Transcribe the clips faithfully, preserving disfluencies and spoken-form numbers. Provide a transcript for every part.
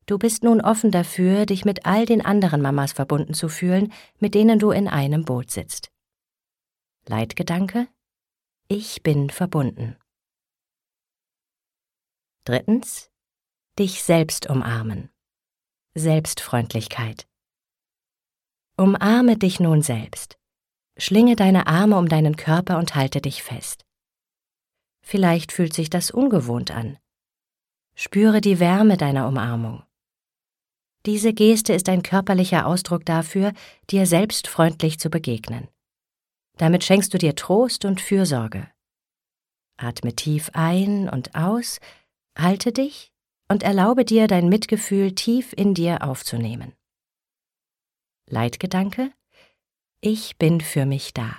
Du bist nun offen dafür, dich mit all den anderen Mamas verbunden zu fühlen, mit denen du in einem Boot sitzt. Leitgedanke: Ich bin verbunden. Drittens: Dich selbst umarmen. Selbstfreundlichkeit. Umarme dich nun selbst. Schlinge deine Arme um deinen Körper und halte dich fest. Vielleicht fühlt sich das ungewohnt an. Spüre die Wärme deiner Umarmung. Diese Geste ist ein körperlicher Ausdruck dafür, dir selbstfreundlich zu begegnen. Damit schenkst du dir Trost und Fürsorge. Atme tief ein und aus, halte dich und erlaube dir, dein Mitgefühl tief in dir aufzunehmen. Leitgedanke: Ich bin für mich da.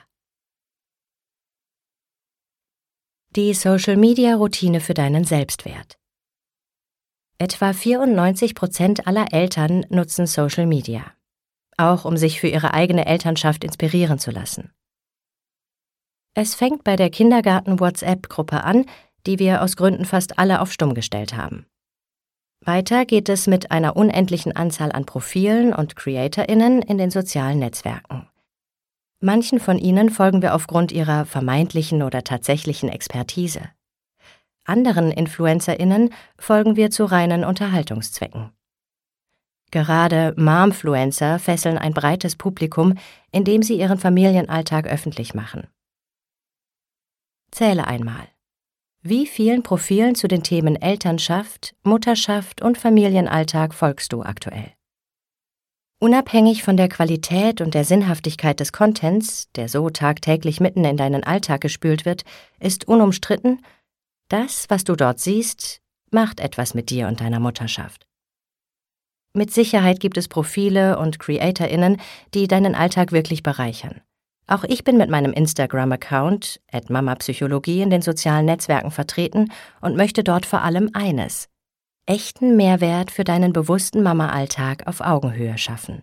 Die Social-Media-Routine für deinen Selbstwert. Etwa vierundneunzig Prozent aller Eltern nutzen Social Media, auch um sich für ihre eigene Elternschaft inspirieren zu lassen. Es fängt bei der Kindergarten-WhatsApp-Gruppe an, die wir aus Gründen fast alle auf Stumm gestellt haben. Weiter geht es mit einer unendlichen Anzahl an Profilen und CreatorInnen in den sozialen Netzwerken. Manchen von ihnen folgen wir aufgrund ihrer vermeintlichen oder tatsächlichen Expertise. Anderen InfluencerInnen folgen wir zu reinen Unterhaltungszwecken. Gerade Momfluencer fesseln ein breites Publikum, indem sie ihren Familienalltag öffentlich machen. Zähle einmal. Wie vielen Profilen zu den Themen Elternschaft, Mutterschaft und Familienalltag folgst du aktuell? Unabhängig von der Qualität und der Sinnhaftigkeit des Contents, der so tagtäglich mitten in deinen Alltag gespült wird, ist unumstritten: Das, was du dort siehst, macht etwas mit dir und deiner Mutterschaft. Mit Sicherheit gibt es Profile und CreatorInnen, die deinen Alltag wirklich bereichern. Auch ich bin mit meinem Instagram-Account at mamapsychologie in den sozialen Netzwerken vertreten und möchte dort vor allem eines: echten Mehrwert für deinen bewussten Mama-Alltag auf Augenhöhe schaffen.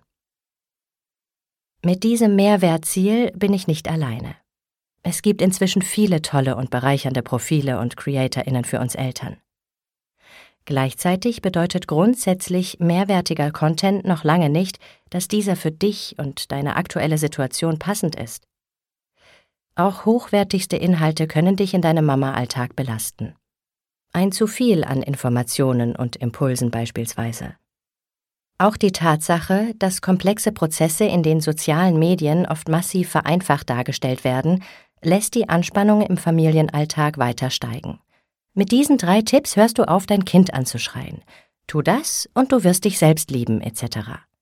Mit diesem Mehrwertziel bin ich nicht alleine. Es gibt inzwischen viele tolle und bereichernde Profile und CreatorInnen für uns Eltern. Gleichzeitig bedeutet grundsätzlich mehrwertiger Content noch lange nicht, dass dieser für dich und deine aktuelle Situation passend ist. Auch hochwertigste Inhalte können dich in deinem Mama-Alltag belasten. Ein zu viel an Informationen und Impulsen beispielsweise. Auch die Tatsache, dass komplexe Prozesse in den sozialen Medien oft massiv vereinfacht dargestellt werden, lässt die Anspannung im Familienalltag weiter steigen. Mit diesen drei Tipps hörst du auf, dein Kind anzuschreien. Tu das und du wirst dich selbst lieben, et cetera.